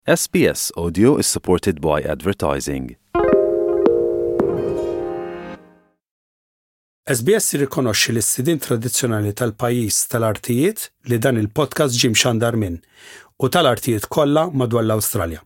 SBS Audio is supported by advertising. SBS jirrikonoxxi l-istidin tradizzjonali tal-pajjiż tal-artijiet li dan il-podcast ġie mxandar minn u tal-artijiet kollha madwar l-Awstralja.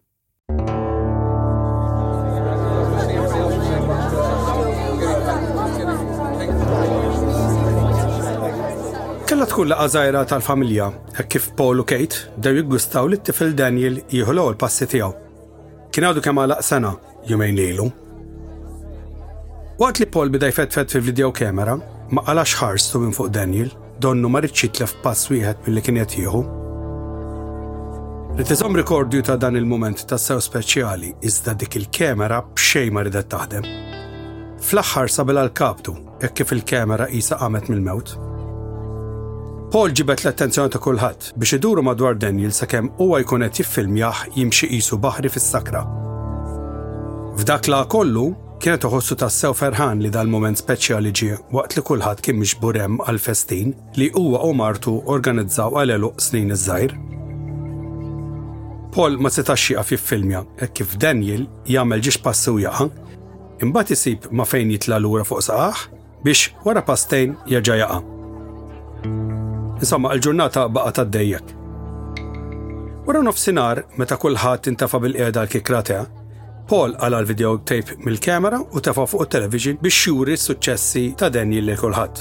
Kellha tkun laqgħa żgħira tal-familja hekk kif Paul u Kate dew jiggustaw li t-tifel Daniel jieħu l-ewwel passi tiegħu. Kien għadu kemm għalaq sena jumejn ilu. Waqt li Paul bida jfetfet fil-video kamera, ma qalax ħarstu minn fuq Daniel, donnu ma rridx jitlef pass wieħed milli kien qed jieħu. Rid iżomm rikordju ta' dan il-mument tas-sew speċjali iżda dik il-kamera b'xejn ma ridet taħdem. Fl-aħħar sabilha l-kaptu hekk kif il-kamera qisha qamet mill-mewt. Paul ġibet l-attenzjoni ta' kulħadd biex iduru madwar Daniel sakemm huwa jkun qed jiffilmjah jimxi qisu baħri fis-sakra. F'dak la kollu kienet iħossu tassew ferħan li dal-mument speċjali ġie waqt li kulħadd kien mixbur hemm għall-festin li huwa u martu organizzaw għal eluq snin iż-żgħir. Paul ma setax jieqaf jiffilmja hekk kif Daniel jagħmel ġiex passi u jaqa', imbagħad isib ma' fejn jitla' lura fuq saqaħ biex wara pastejn jerġa' jaqa'. Insomma, l-ġurnata baqgħet għaddejjek. Wara nofsinhar, meta kulħadd intafa' bil-qiegħda l-kikrata, Paul għala l-video tape mill-kamera u tefa' fuq it-television biex juri s-suċċessi ta' Daniel lil kulħadd.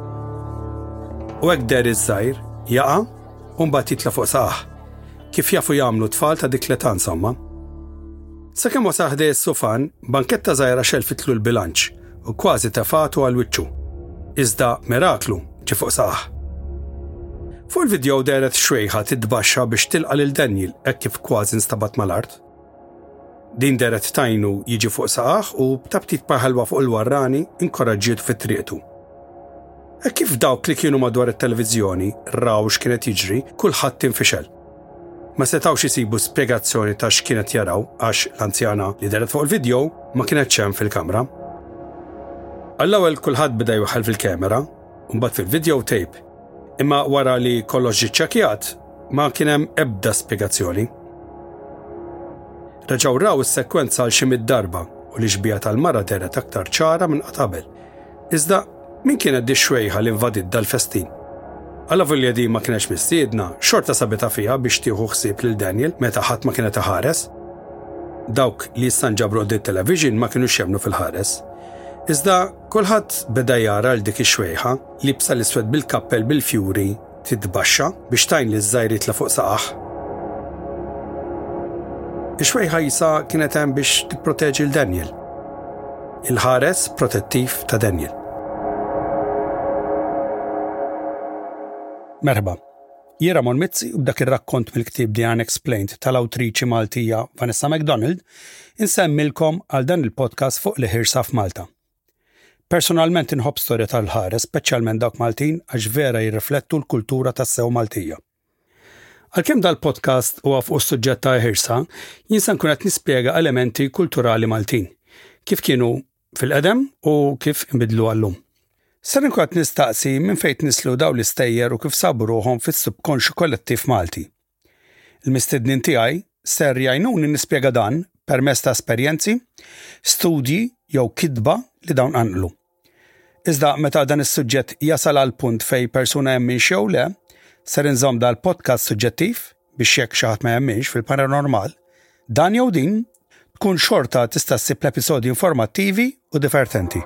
U hekk der iż-żgħir jaqa' u mbagħad jitla' fuq saqaħ, kif jafu jagħmlu tfal ta' dik l-età insomma. Sakemm wasal ħdej is-sufan, banketta żgħira xelfitlu l-bilanċ u kważi tefatu għal wiċċu. Iżda miraklu ġie fuq saqaħ. Fuq il-video deret xwejħa tidbaxxa biex tilqa' lil Daniel hekk kif kważi instabat mal-art. Din deret tajnu jiġi fuq saqaħ u b'tabtit paħalwa fuq il-warrani inkoraġġiet fit-triqtu. Hekk kif dawk li kienu madwar it-televiżjoni raw x'kienet jiġri, kulħadd infixel. Ma setgħux isibu spjegazzjoni ta' x'kienet jaraw għax l-anzjana li deret fuq il-video ma kienet hemm fil-kamra. Għall-ewwel kulħadd beda jwaħħal fil-kamera u mbagħad fil-video tape. Imma wara li kollox ġie ċċekkjat ma kien hemm ebda spjegazzjoni. Reġgħu raw is-sekwenza għal xi mid-darba u li xbija tal-mara deret aktar ċara minn qabel. Iżda min kienet di xwejħa li invadit dal-festin? Alla volja di ma kienx mistiedna, xorta sabita fiha biex tieħu ħsieb lil Daniel meta ħadd ma kienet iħares. Dawk li issa nġabru qudiem television ma kinux jemmnu fil-ħares. Iżda kulħadd beda jara l dik ix-xwejħa li bsa l-iswed bil-kappell bil-fjuri titbaxxa biex tajn li żgħir jitla' fuq saqaħ. Ix-xwejħa jisa kienet hemm biex tipproteġi l Daniel. Il-ħares protettiv ta' Daniel. Merħba. Jien Ramon Mizzi u b'dak ir-rakkont mill-ktieb The Unexplained tal-awtriċi Maltija Vanessa MacDonald insemmilkom għal dan il-podcast fuq l-ħirsa f'Malta. Personalment inħobb storja tal-ħares, speċjalment dawk Maltin għax vera jirriflettu l-kultura tas-sew Maltija. Għalkemm dal-podcast huwa fuq is-suġġett ta' ħirsa, jinsa nkun qed nispjega elementi kulturali Maltin, kif kienu fil-qedem u kif inbidlu għallum. Ser nkun qed nistaqsi minn fejn nislu dawn l-istejjer u kif sabu ruhom fis-subkonxju kollettiv Malti. Il-mistednin tiegħi ser jgħinuni nispjega dan permezz ta' esperjenzi, studji jew kitba li dawn għanqlu. Iżda meta dan is-suġġett jasal għal punt fej persuna jemmin xew le, ser inżomm dal-podcast suġġettiv biex jekk xi ħadd ma jemminx fil-paranormal, dan jew din tkun xorta tista' ssib l-episodji informattivi u divertenti.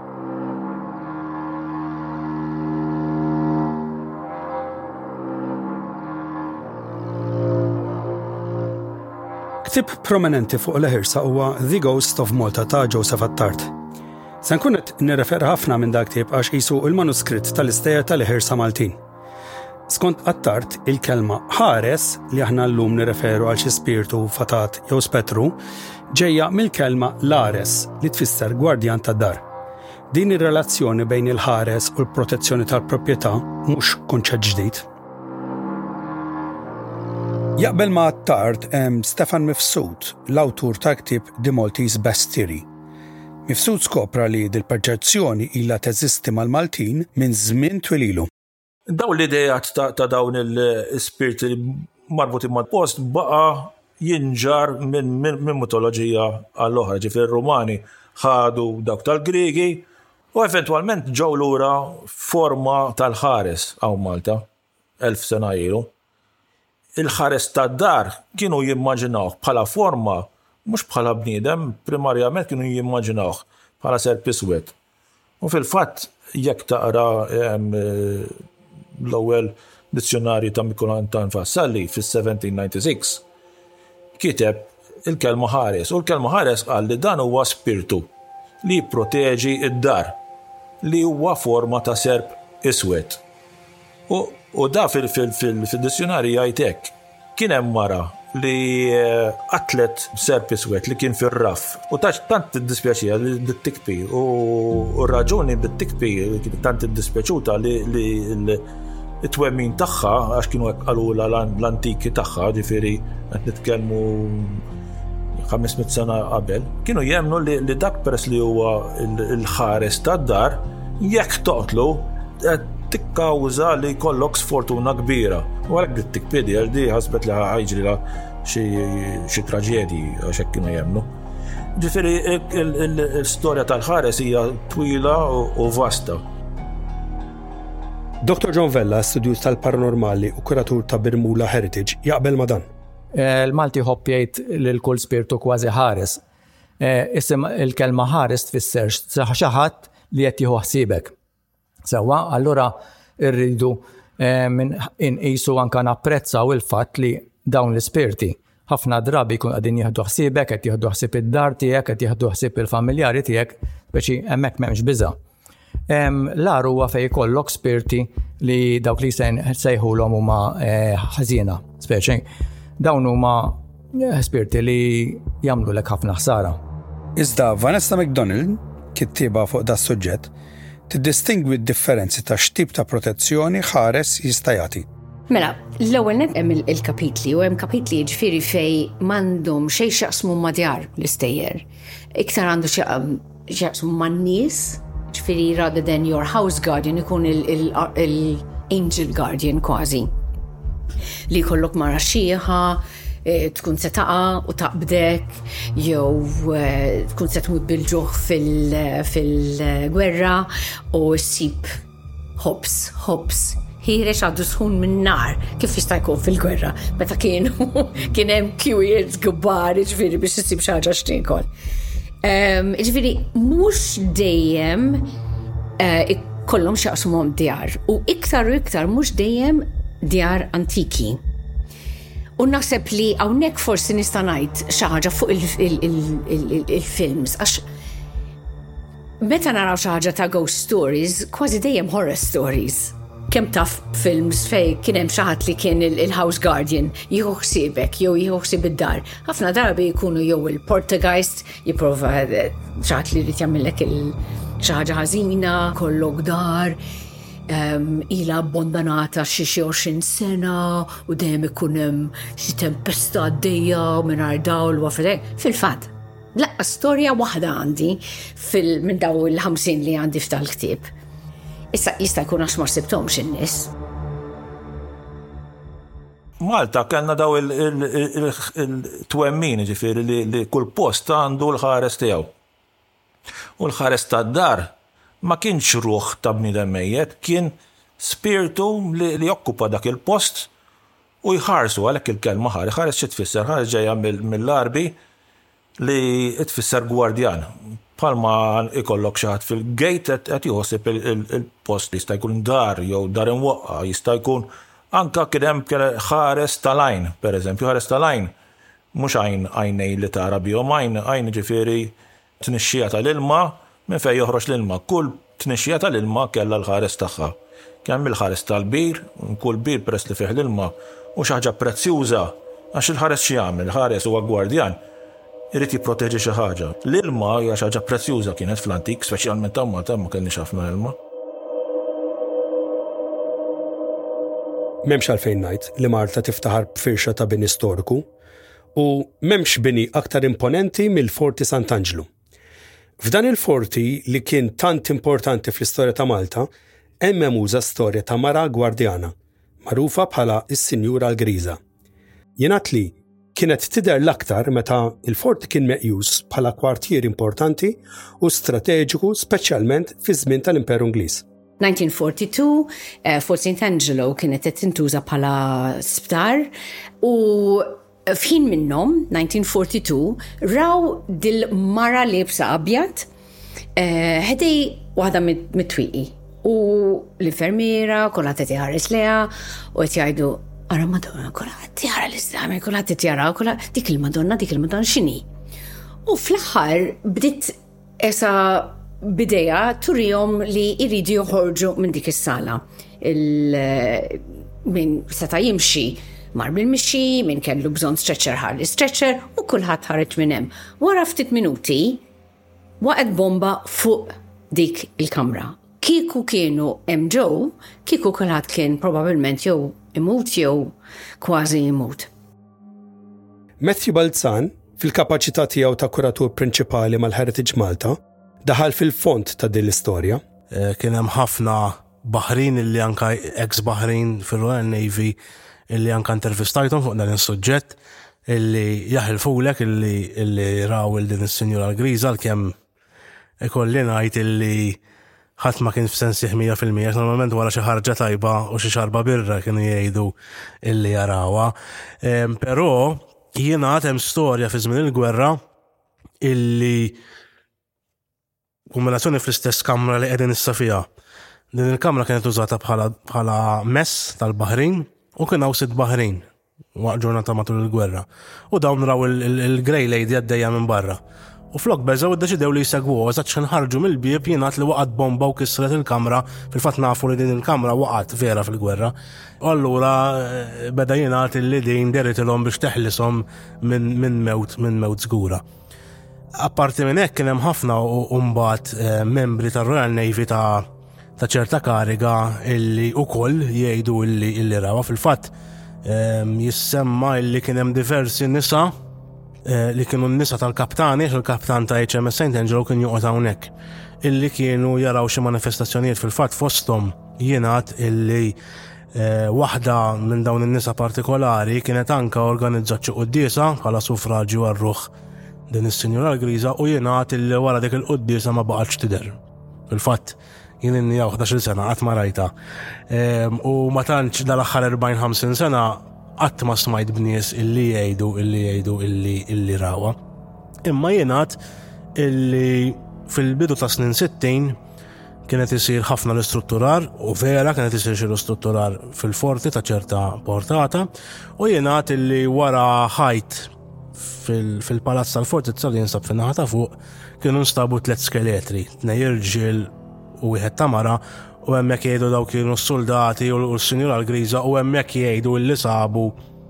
Ktib prominenti fuq l-ħirsa huwa The Ghost of Malta ta' Joseph Attard. Se nkun qed nirrefera ħafna minn dak ktib għax qisu l-manuskritt tal-istejjer tal-ħirsa Maltin. Skont Attard, il-kelma ħares li aħna llum nirreferu għal xi spiritu fatat jew spettru ġejja mill-kelma lares li tfisser gwardjan tad-dar. Din ir-relazzjoni bejn il-ħares u l-protezzjoni tal-proprjetà mhux kunċett ġdid. Jaqbel ma' Attard hemm Stefan Mifsud, l-awtur ta' ktieb The Maltese Bestiary. Mifsud skopra li dil-perċezzjoni ilha teżisti mal-Maltin minn żmien twil ilu. Dawn l-idejat ta' dawn il-spiriti marbutin mal-post baqa jinġar minn mitoloġija għall-oħra, ġifieri Rumani ħadu dawk tal-Griegi u eventwalment ġew lura forma tal-ħares hawn Malta 1000 sena ilu. Il-ħares tad-dar kienu jimmaġinawh bħala forma mhux bħala bniedem, primarjament kienu jimmaġinawh bħala serp iswed. U fil-fatt jekk taqra l-ewwel dizzjonarju ta' Mikulantan Vassalli fis-1796 kiteb il-kelma ħares u l-kelma ħares qal li dan huwa spirtu li jipproteġi id-dar li huwa forma ta' serp iswed. U da fil-dizzjonarju jgħid hekk. Kien hemm mara li qatlet serp iswed li kien fir-raf u tant iddispjaċija li bit-tikbi u r-raġuni bit-tikbi tant iddispjaċuta li it-twemmin tagħha għax kienu hekk qalula l-antiki tagħha, ġifieri qed nitkellmu 500 sena qabel, kienu jemnu li dak peress li huwa l-ħares tad-dar jekk toqtlu tikkawża li jkollok sfortuna kbira. U għalhekk dit-Tikpedia di ħasbet li ħajġri xi traġedji għax hekk kienu jemnu. Ġifieri l-istorja tal-ħares hija twila u vasta. Dr. John Vella, studjus tal-paranormali u kuratur ta' Birmula Heritage, jaqbel ma' dan. Il-Malti ħobb jgħid li l-kull spirtu kważi ħares. Isem il-kelma ħares tfisser xi ħadd li qed jieħu ħsiebek. Sewwa, allura rridu inqisu anke napprezzaw il-fatt li dawn l-ispirti ħafna drabi jkun qegħdin jieħdu ħsiebek, qed jieħdu ħsieb id-dar tiegħek, qed jieħdu ħsieb il-familjari tiegħek, speċi hemmhekk m'hemmx biża'. L-ar huwa fejn jkollok spirti li dawk li sejħulhom huma ħażina, speċi dawn huma spirti li jagħmlu lek ħafna ħsara. Iżda Vanessa McDonald, kittieba fuq da suġġett, tiddistingwi d-differenzi ta' x'tip ta' protezzjoni ħares jista' jagħti. Mela, l-ewwel net hemm il-kapitli u hemm kapitli ġifieri fejn m'għandhom xejn x'jaqsmu ma' djar l-istejjer. Iktar għandu x'jaqsmu man-nies, ġifieri rather than your house guardian ikun il-angel guardian kważi. Li jkollok mara xieħa, tkun se taqa' u taqbdek, jew tkun se tmut bil-ġuħ fil-gwerra u ssib ħobs ħirex għadu sħun minn nar kif jista' jkun fil-gwerra meta kien hemm kwiet kbar ġifieri biex issib xi ħaġa x'tiekol. Ġifieri mhux dejjem ikollhom x'jaqsmuhom djar u iktar mhux dejjem djar antiki. U naħseb li hawnhekk forsi nista' ngħid xi ħaġa fuq il-films għax meta naraw xi ħaġa ta' ghost stories, kważi dejjem horror stories. Kemm taf films fejn kien hemm xi ħadd li kien il-house guardian jieħu ħsiebek jew jieħu ħsieb id-dar. Ħafna darbi jkunu jew il-poltergeist jipprova xi ħadd li jrid jagħmellek xi ħaġa ħażina, kollok dar ila abbandonata xi 20 sena u dejjem ikun hemm xi tempesta għaddejja mingħajr dawl u affarijiet. Fil-fatt, laqqa storja waħda għandi minn daw il-50 li għandi f'tal-ktieb. Issa jista' jkun għax ma rsibthomx in-nies. Malta kellna daw il-twemmin ġifieri li kull post għandu l-ħares tiegħu. U l-ħares tad-dar ma kienx ruħ ta' bniedem mejjed, kien spiritu li jokkupa dak il-post u jħarsu għalhekk il-kelma ħares xi tfisser, ħares ġejja mill-Arbi li tfisser gwardjan. Bħalma ikollok xi ħadd fil-gate qed jħossib il-post jista' jkun dar jew dar imwaqqa, jista' jkun anke kien hemm ħares tal-għajn, pereżempju ħares tal-għajn mhux għajnej li tara bihom għajn ġifieri tnixxija tal-ilma minn fejn joħroġ l-ilma. Kull tnixxija tal-ilma kellha l-ħares tagħha. Kemm il-ħares tal-bir, kull bir peress li fih l-ilma u xi ħaġa prezzjuża għax il-ħares xi jagħmel, il-ħares huwa gwardjan, irid jipproteġi xi ħaġa. L-ilma hija xi ħaġa prezzjuża kienet fl-antik, speċjalment ta' Malta ma kellniex ħafna ilma. M'hemmx għalfejn ngħid li Malta tiftaħar b'firxa ta' bini storiku u m'hemmx bini aktar imponenti mill-Forti Sant'Angelo. F'dan il-forti li kien tant importanti fl-istorja ta' Malta, hemm memuża storja ta' mara gwardjana, magħrufa bħala is-Sinjura l-Griża. Jingħad li kienet tidher l-aktar meta il-fort kien meqjus bħala kwartier importanti u strateġiku speċjalment fi żmien tal-Imperu Ingliż. 1942, Fort St. Angelo kienet qed tintuża bħala sptar u f'ħin minnhom 1942 raw dil-mara libsa abjad ħedej waħda mit-twieqi u l-infermiera kollha qed iħares leha u qed jgħidu ara Madonna kollha qed jara l-iżami kollha qed jara kollha dik il-Madonna x'inhi. U fl-aħħar bdiet esa bideja turihom li jridu joħorġu minn dik is-sala. Min seta' jimxi mar bil-mixi, min kellu bżonn stretcher ħalli stretcher u kulħadd ħareġ minn hemm. Wara ftit minuti waqgħet bomba fuq dik il-kamra. Kieku kienu hemm ġew, kieku kulħadd kien probabbilment jew imut jew kważi imut. Matthew Balzan, fil-kapaċità tiegħu ta' kuratur prinċipali mal-Heritage Malta, daħal fil-font ta' din l-istorja. Kien hemm ħafna Baħrin illi anka ex-Baħrin fil-Royal Navy illi anka intervistajthom fuq dan is-suġġett illi jaħilfulek illi raw din is-Sinjura Griża kemm ikolli ngħid illi ħadd ma kien f'sensih 100%, normalment wara xi ħarġa tajba u xi xarba birra kienu jgħidu illi jarawha. Però jiena hemm storja fi żmien il-gwerra illi kombinazzjoni fl-istess kamra li qegħdin issa fiha. Din il-kamra kienet użata bħala mess tal-Baħrin u kien hawn 6 Baħrin waqt ġurnata matul il-gwerra. U dawn raw il-Grey Lady għaddejja minn barra. U flok beżgħu iddeċidew li jsegwuha għax ħarġu mill-bieb jingħad li waqgħet bomba u kisret il-kamra, fil-fatt nafu li din il-kamra waqgħet vera fil-gwerra. U allura beda jingħad li din deritilhom biex teħlishom minn mewt żgura. Apparti minn hekk kien hemm ħafna u mbagħad membri tar-Royal Navy ta' ċerta kariga illi wkoll jgħidu illi rawha fil-fatt jissemma illi kien hemm diversi nisa li kienu n-nisa tal-kaptani, il-kaptan ta' HMS St. Angelo kien joqgħod hawnhekk illi kienu jaraw xi manifestazzjonijiet fil-fatt fosthom jingħad illi waħda minn dawn in-nisa partikolari kienet anke organizzat xi quddiesa bħala suffraġġju għar-ruħ din is-Sinjura Griża u jingħad illi wara dik il-quddiesa ma baqgħetx tidher. Fil-fatt jien inni 11 sena qatt ma rajta. U ma tantx dal-aħħar 40-50 sena qatt ma smajt bnies illi jgħidu illi rawha. Imma jingħad illi fil-bidu ta' snin 60 kienet isir ħafna l-istrutturar u vera kienet isir xi l-istrutturar fil-forti ta' ċerta portata u jingħad illi wara ħajt fil-palazz tal-Fortizza li jinsab fin-naħa ta' fuq kienu nstabu 3 skeletri, 2 irġiel u wieħed ta' mara u hemmhekk jgħidu daw kienu s-soldati u s-Sinjura Griża u hemmhekk jgħidu li sabu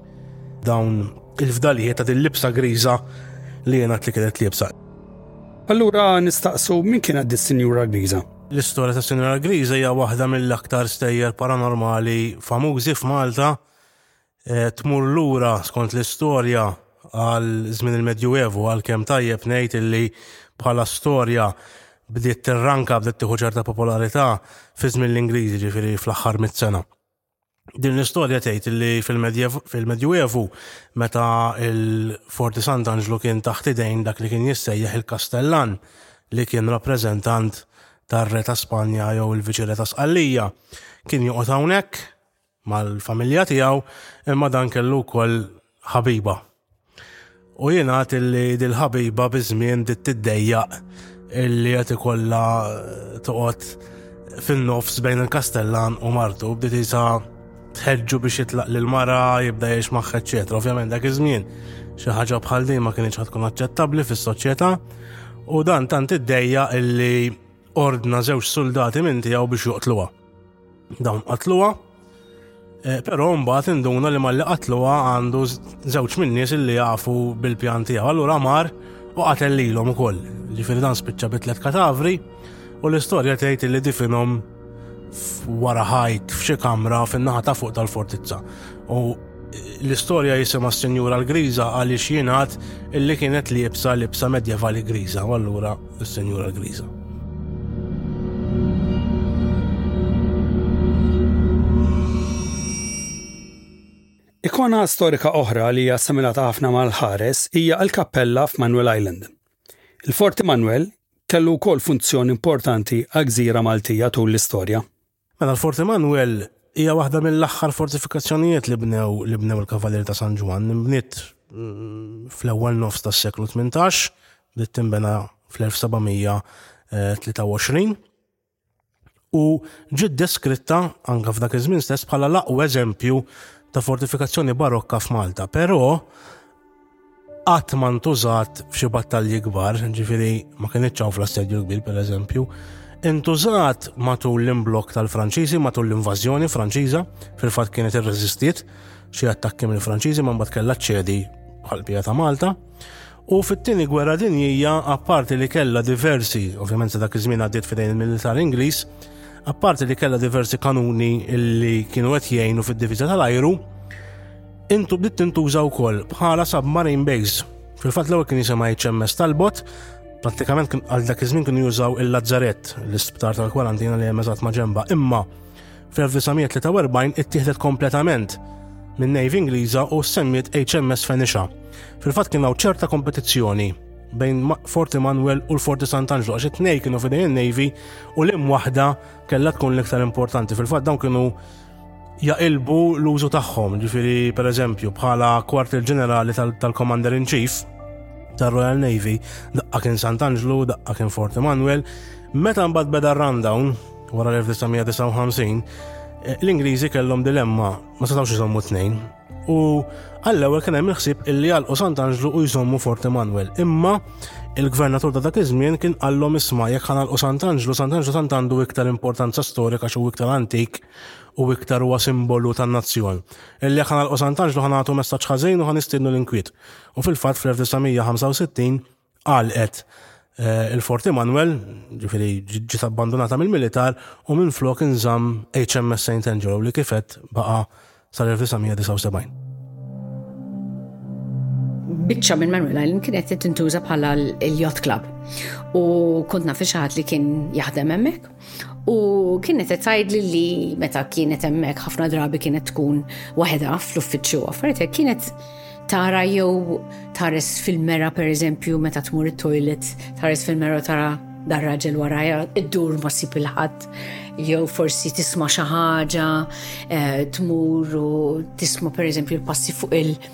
dawn il-fdalijiet ta' din-libsa griża li jingħad li kienet libsa. Allura nistaqsu min kienet dis-Sinjura Griża? L-istorja ta' Sinjura Griża hija waħda mill-aktar stejjer paranormali famużi f'Malta. Tmur lura skont l-istorja għal żmien il-Medjuevu għalkemm tajjeb ngħid illi bħala storja bdiet tirranka bdiet tieħu ċerta popolarità fi żmien l-Ingliżi ġifieri fl-aħħar 100 sena. Din l-istorja tgħid illi fil-Medjuevu meta il-Forti Sant'Angelo kien taħt idejn dak li kien jissejjaħ il-Kastellan li kien rappreżentant tar-Re ta' Spanja jew il-Viċi-Re ta' Sqallija kien joqgħod hawnhekk mal-familja tiegħu imma dan kellu wkoll ħabiba. U jingħad illi dil-ħabiba biżmien dit tiddejjaq illi qed ikollha toqgħod fin-nofs bejn il-Kastellan u martu bdiet isa tħeġġu biex jitlaq lil-mara jibda jgħix magħha eċċetera. Ovvjament dak iż-żmien xi ħaġa bħal din ma kienx tkun aċċettabbli fis-soċjetà u dan tant iddejjaq illi ordna 2 soldati minn tiegħu biex joqtluha. Dawn qatluha però mbagħad induna li malli qatluha għandu 2 min-nies illi jafu bil-pjan tiegħu. Allura mar u qatel lilhom ukoll. Ġifieri dan spiċċa bi 3 katavri u l-istorja tgħid li difinhom wara ħajt f'xi kamra fin-naħa ta' fuq tal-fortizza. U l-istorja jisimha s-Sinjura Griża għaliex jingħad illi kienet libsa medjevali griża u allura s-Sinjura Griża. Ikona storika oħra li hija assimilata ħafna mal-ħares hija l-kappella f'Manuel Island. Il-Fort Emanuel kellu wkoll funzjoni importanti għall-Gżira Maltija tul l-istorja. Mela l-Fort Emanuel hija waħda mill-aħħar fortifikazzjonijiet li bnew il-Kavalieri ta' San Ġwan. Bniet fl-ewwel nofs tas-seklu 18, bdiet tinbena fl-1723 u ġiet deskritta anke f'dak iż-żmien stess bħala l-aqwa eżempju ta' fortifikazzjoni barokka f'Malta, però qatt ma ntużat f'xi battalji kbar, ġifieri ma kienx hawn fl-Assedju Kbir pereżempju, intużat matul l-imblokk tal-Franċiżi, matul l-invażjoni Franċiża, fil-fatt kienet irreżistiet xi attakki mill-Franċiżi ma mbagħad kellha ċċedi bħall-Bija ta' Malta. U fit-tieni gwerra dinjija, apparti li kellha diversi, ovvjament sa dak iż-żmien għaddiet fidejn il-militar Ingliż, apparti li kellha diversi kanuni li kienu qed jgħinu fid-diviża tal-ajru, bdiet tintuża wkoll bħala submarine base. Fil-fatt l-ewwel kien jisimha HMS Talbot, prattikament għal dak iż-żmien kienu jużaw il-Lazzarett, l-isptar tal-kwarantina li hemm eżatt ma' ġenba, imma fl-1943 ittieħdet kompletament minn Navy Ingliża u semmiet HMS Fenicia. Fil-fatt kien hawn ċerta kompetizzjoni bejn Fort Emanuel u l-Fort Sant'Angelo għax it-tnejn kienu fidejn in-Navy u l-im waħda kellha tkun l-iktar importanti. Fil-fatt dawn kienu jaqilbu l-użu tagħhom, ġifieri pereżempju bħala kwartel ġenerali tal-Commander in Chief tar-Royal Navy, daqqa kien Sant'Angelo, daqqa kien Fort Emanuel. Meta mbagħad beda r-rundown wara l-1959, l-Ingliżi kellhom dilemma, ma setgħux iżommu tnejn. U għall-ewwel kien hemm il-ħsieb illi għalqu Sant'Angelo u jżommu Fort Emanuel. Imma il-gvernatur ta' dak iż-żmien kien qallhom isma' jekk ħanalqu Sant'Angelo tant għandu iktar importanza storika xi iktar antik u iktar huwa simbolu tan-nazzjon. Illi jekk ħanalqu Sant'Angelo ħanagħtu messaġġ ħażin u ħanistiednu l-inkwiet. U fil-fatt fl-1965 għalqet il-Fort Emanuel, ġifieri ġiet abbandonata mill-militar u minflok inżamm HMS St. Angelo li kifet baqa' sal-1979. Biċċa minn Manuel Island kienet tintuża bħala l-Yacht Club u kont naf xi ħadd li kien jaħdem hemmhekk u kienet qed tgħidli li meta kienet hemmhekk ħafna drabi kienet tkun waħedha fl-uffiċċju affarijiet kienet tara jew tares fil-mera pereżempju meta tmur it-toilet, tares fil-mera tara dar raġel warajja iddur ma ssib il-ħadd, jew forsi tisma' xi ħaġa, tmur u tisma' pereżempju l-passi fuq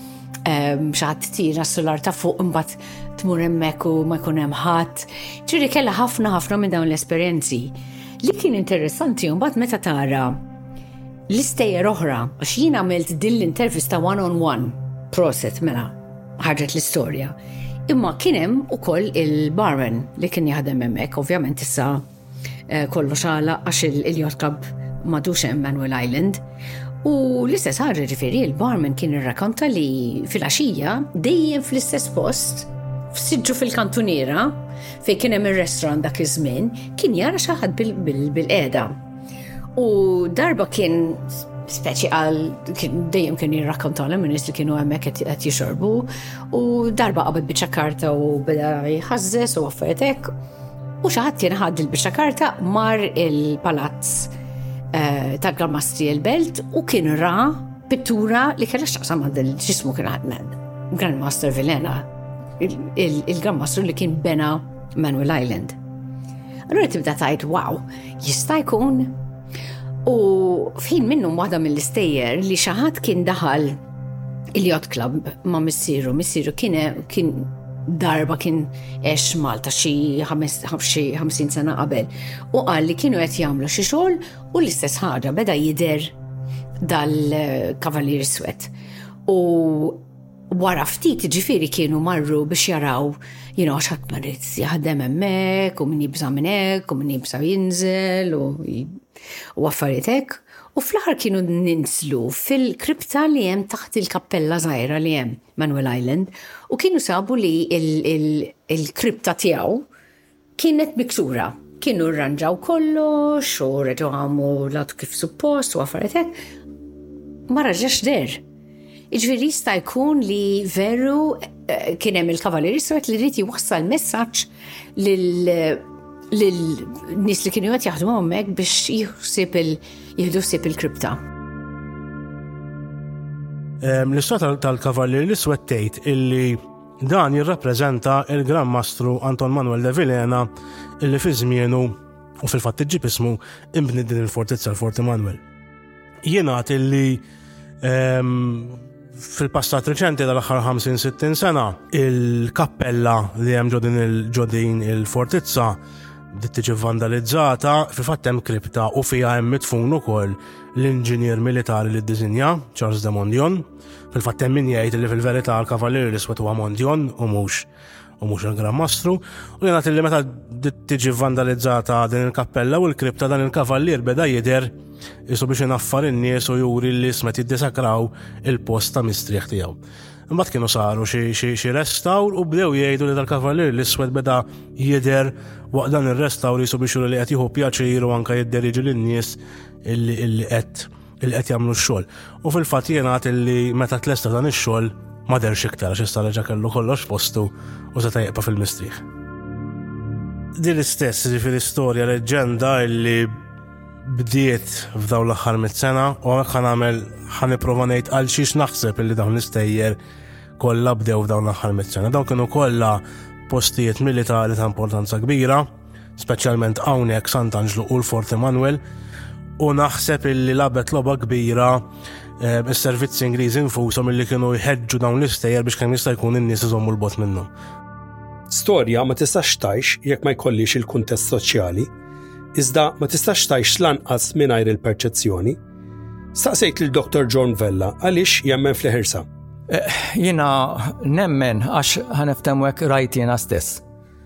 xi ħadd tira s-solar ta' fuq imbagħad tmur hemmhekk u ma jkun hemm ħadd. Ġifieri kellha ħafna minn dawn l-esperjenzi. Li kien interessanti mbagħad meta tara l-istejjer oħra għax jien għamilt din l-intervista one-on-one proset mela ħarġet l-istorja. Imma kien hemm ukoll il-barman li kien jaħdem hemmhekk, ovvjament issa kollox għala għax il-Yacht Club m'għadux hemm Manuel Island. U l-istess ħaġa ġifieri il-barman kien irrakkonta li fil-għaxija dejjem fl-istess post f'siġġu fil-kantuniera fejn kien hemm ir-restaurant dak iż-żmien kien jara xi ħadd bil-qiegħda. U darba kien speċi dejjem kien jirrakkontalhom min-nies li kienu hemmhekk qed jixorbu u darba qabad biċċa karta u beda jħażżes u affarijiet hekk u xi ħadd jenħadd il-biċċa karta mar il-palazz ta' Grammastri l-Belt u kien ra pittura li kellha x'taqsam ġismu kien Grandmaster Villena, il-Grandmaster li kien bena Manuel Island. Allura tibda tgħid wow, jista' jkun. U f'ħin minnhom waħda mill-istejjer li xi ħadd kien daħal il-Yacht Club ma' missieru kien darba kien għex Malta xi 50 sena qabel u qal li kienu qed jagħmlu xi xogħol u l-istess ħaġa beda jidher dal-Kavalier Iswed. U wara ftit ġifieri kienu marru biex jaraw għax ħadd marid jaħdem hemmhekk u min jibża minn hekk u min jibża jinżel u affarijiet hekk. U fl-aħħar kienu ninslu fil-kripta li hemm taħt il-kappella żgħira li hemm Manuel Island u kienu sabu li il-kripta tiegħu kienet miksura. Kienu rranġaw kollox u reġgħu għamlu latu kif suppost u affarijiet hekk. Ma raġax der. Iġifieri jista' jkun li veru kien hemm il-Kavalier Iswed li rid jwassal messaġġ lil-nies li kienu qed jaħdmu hemmhekk biex jieħdu ħsieb il-kripta. L-istorja tal-Kavallier l-Iswed tgħid illi dan jirrappreżenta il-Gran Mastru Anton Manuel de Villena illi fi żmienu u fil-fatt iġġib ismu imbniet din il-fortizza l-Fort Emanuel. Jingħad illi fil-passat reċenti tal-aħħar 50-60 sena il-kappella li hemm ġodin il-fortizza tiġi vandalizzata, fil-fatt hemm kripta u fiha hemm mitfun ukoll l-inġinier militari li ddiżinja Charles de Mondion. Fil-fatt hemm min jgħid li fil-verità l-Kavallier l-Iswed huwa Mondion u mhux il-Gran Mastru. U jingħad li meta tiġi vandalizzata din il-kappella u l-kripta dan il-Kavallier beda jidher isu biex inaffar in-nies u juri li smet jiddesakraw il-post ta' mistrieħ tiegħu. Imbagħad kienu saru xi restawr u bdew jgħidu li tal-Kavallier l-Iswed beda jidher waqt dan ir-restawr jisu biex juru li qed jieħu pjaċir u anke jidderiġi lin-nies illi qed jagħmlu x-xogħol. U fil-fatt jingħad illi meta tlesta dan ix-xogħol ma derx iktar għax issa reġa' kellu kollox postu u seta' jeqpa' fil-mistrieħ. Din l-istess ġifieri storja leġġenda illi bdiet f'dawn l-aħħar mit-sena u hekk ħanipprova ngħid għal xiex naħseb illi dawn l-istejjer kollha bdew f'dawn l-aħħar mit-sena. Dawn kienu kollha postijiet militari ta' importanza kbira, speċjalment hawnhekk Sant'Angelo u l-Fort Emanuel, u naħseb illi labet logħba kbira is-servizzi Ingliżi infushom illi kienu jħeġġu dawn l-istejjer biex kemm jista' jkun in-nies iżommu l-bot minnhom. Storja ma tistax tgħix jekk ma jkollix il-kuntest soċjali, iżda ma tistax tgħix lanqas mingħajr il-perċezzjoni. Staqsejt lil Dr. John Vella għaliex jemmen fl-ħirsa. Jiena nemmen għax ħaniftehmu hekk rajt jiena stess.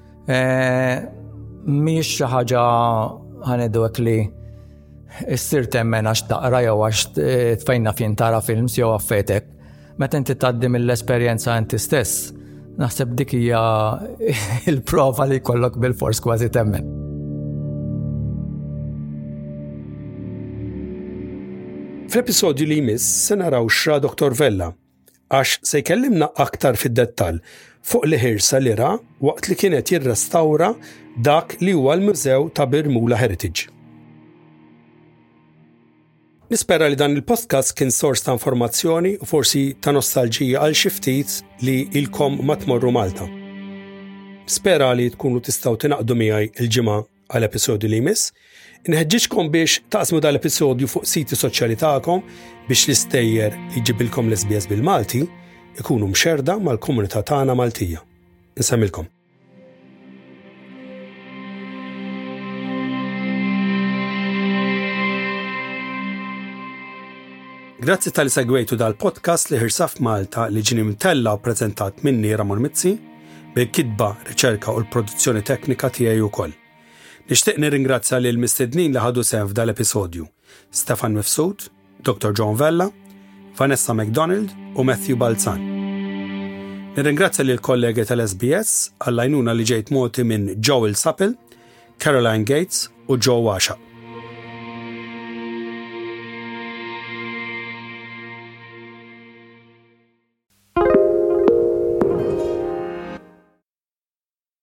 Mhix xi ħaġa ħanedu hekk li issir temmen għax taqra jew għax tfejna fien tara films jew affetek. Meta inti tgħaddi mill-esperjenza inti stess, naħseb dik hija il-prova li jkollok bil-fors kważi temmen. Fl-episodju li jmiss se naraw xra Dr. Vella għax se jkellimna aktar fid-dettall fuq l-ħirsa li ra waqt li kienet jirrestawra dak li huwa l-Mużew ta' Birmula Heritage. Nispera li dan il-podcast kien sors ta' informazzjoni u forsi ta' nostalġija għal xi ftit li ilkom ma tmorru Malta. Spera li tkunu tistgħu tinaqdu miegħi il-ġimgħa għal episodju li jmiss. Inħeġġiġkom biex taqsmu dal-episodju fuq siti soċjali tagħkom biex l-istejjer li jġibilkom l-SBS bil-Malti ikunu mxerda mal-komunità tagħna Maltija. Nsemmilkom. Grazzi tal-li segwejtu dal-podcast li ħirsaf Malta li ġini mtella u prezentat minni Ramon Mizzi bil-kitba, riċerka u l-produzzjoni teknika tiegħi wkoll. Nixtieq nirringrazzja lil mistednin li ħadu sehem f'dal-episodju: Stefan Mifsud, Dr. John Vella, Vanessa McDonald u Matthew Balzan. Nirringrazzja lil kollegi tal-SBS għall-għajnuna li ġejt moti minn Joel Sappel, Caroline Gates u Joe Washa.